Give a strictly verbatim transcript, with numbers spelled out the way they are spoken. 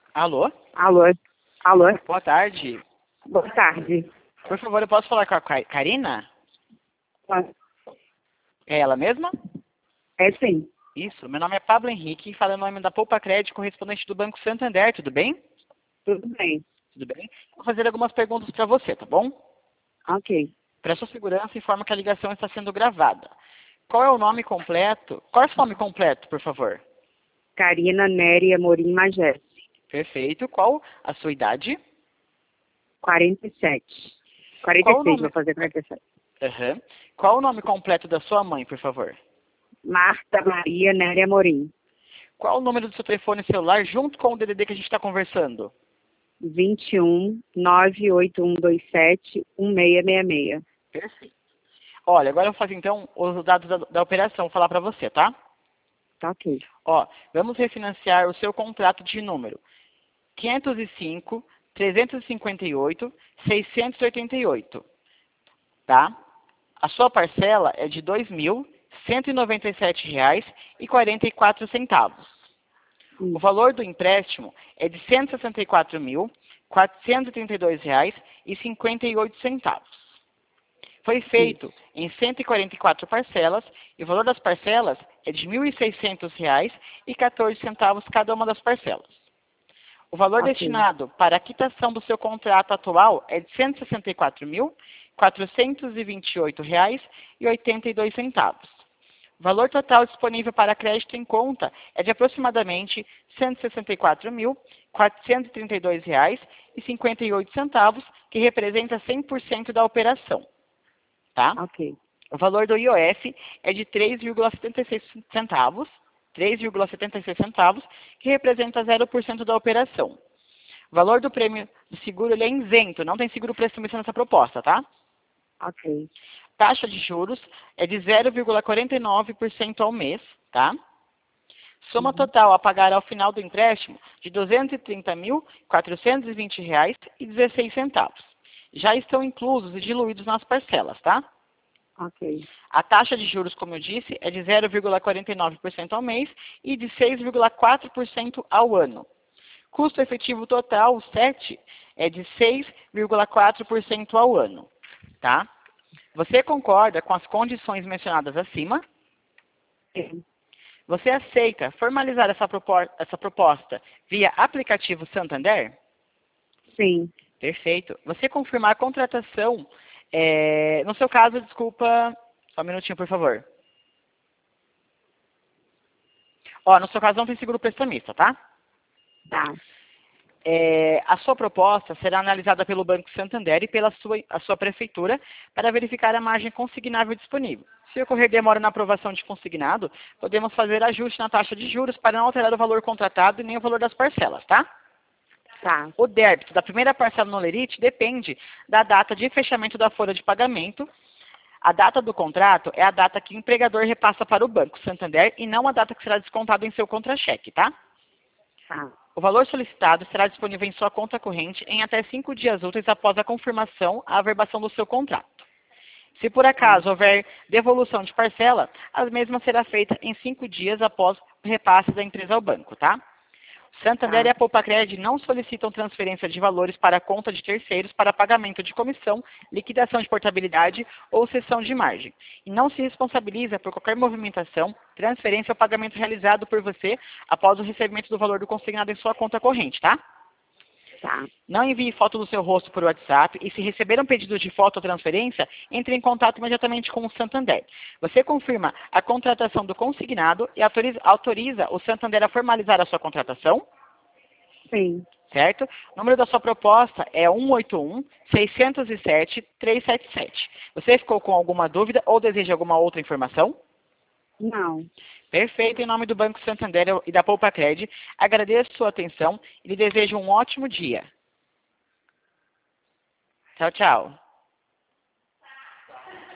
Alô? Alô? Alô? Boa tarde. Boa tarde. Por favor, eu posso falar com a Ca- Karina? É ela mesma? É sim. Isso. Meu nome é Pablo Henrique, falando em nome da Poupa Crédito, correspondente do Banco Santander. Tudo bem? Tudo bem. Tudo bem? Vou fazer algumas perguntas para você, tá bom? Ok. Para sua segurança, informa que a ligação está sendo gravada. Qual é o nome completo? Qual é o seu nome completo, por favor? Karina Nery Amorim Magé. Perfeito. Qual a sua idade? quarenta e sete. Qual o quarenta e seis, nome? vou fazer quarenta e sete. Aham. Qual o nome completo da sua mãe, por favor? Marta Maria Nery Amorim. Qual o número do seu telefone celular junto com o D D D que a gente está conversando? vinte e um, nove oito um dois sete, um seis seis seis. Perfeito. Olha, agora eu vou fazer então os dados da, da operação, vou falar para você, tá? Tá ok. Ó, vamos refinanciar o seu contrato de número quinhentos e cinco, trezentos e cinquenta e oito, seiscentos e oitenta e oito, tá? A sua parcela é de dois mil cento e noventa e sete reais e quarenta e quatro centavos. O Hum. valor do empréstimo é de cento e sessenta e quatro mil, quatrocentos e trinta e dois reais e cinquenta e oito centavos. Foi feito em cento e quarenta e quatro parcelas e o valor das parcelas é de mil e seiscentos reais e quatorze centavos cada uma das parcelas. O valor Ok. destinado para a quitação do seu contrato atual é de cento e sessenta e quatro mil, quatrocentos e vinte e oito reais e oitenta e dois centavos. O valor total disponível para crédito em conta é de aproximadamente cento e sessenta e quatro mil, quatrocentos e trinta e dois reais e cinquenta e oito centavos, que representa cem por cento da operação. Tá? Ok. O valor do I O F é de três vírgula setenta e seis centavos, três vírgula setenta e seis centavos, que representa zero por cento da operação. O valor do prêmio do seguro ele é isento, não tem seguro prestamista nessa proposta, tá? Ok. Taxa de juros é de zero vírgula quarenta e nove por cento ao mês, tá? Soma Uhum. total a pagar ao final do empréstimo de duzentos e trinta mil, quatrocentos e vinte reais e dezesseis centavos. Já estão inclusos e diluídos nas parcelas, tá? Ok. A taxa de juros, como eu disse, é de zero vírgula quarenta e nove por cento ao mês e de seis vírgula quatro por cento ao ano. Custo efetivo total, o S E T, é de seis vírgula quatro por cento ao ano, tá? Você concorda com as condições mencionadas acima? Sim. Você aceita formalizar essa propo- essa proposta via aplicativo Santander? Sim. Perfeito. Você confirmar a contratação, é, no seu caso, desculpa, só um minutinho, por favor. Ó, no seu caso não tem seguro prestamista, tá? Tá. É, a sua proposta será analisada pelo Banco Santander e pela sua, a sua prefeitura para verificar a margem consignável disponível. Se ocorrer demora na aprovação de consignado, podemos fazer ajuste na taxa de juros para não alterar o valor contratado e nem o valor das parcelas, tá? Tá. O débito da primeira parcela no Lerite depende da data de fechamento da folha de pagamento. A data do contrato é a data que o empregador repassa para o Banco Santander e não a data que será descontada em seu contra-cheque, tá? Tá. O valor solicitado será disponível em sua conta corrente em até cinco dias úteis após a confirmação, a averbação do seu contrato. Se por Tá. acaso houver devolução de parcela, a mesma será feita em cinco dias após o repasse da empresa ao banco, tá? Santander Tá. e a Poupacred não solicitam transferência de valores para a conta de terceiros para pagamento de comissão, liquidação de portabilidade ou cessão de margem. E não se responsabiliza por qualquer movimentação, transferência ou pagamento realizado por você após o recebimento do valor do consignado em sua conta corrente, tá? Tá. Não envie foto do seu rosto por WhatsApp e se receber um pedido de foto ou transferência, entre em contato imediatamente com o Santander. Você confirma a contratação do consignado e autoriza, autoriza o Santander a formalizar a sua contratação, Sim. certo? O número da sua proposta é um oito um, seis zero sete, três sete sete. Você ficou com alguma dúvida ou deseja alguma outra informação? Não. Perfeito, em nome do Banco Santander e da Poupacred, agradeço sua atenção e lhe desejo um ótimo dia. Tchau, tchau.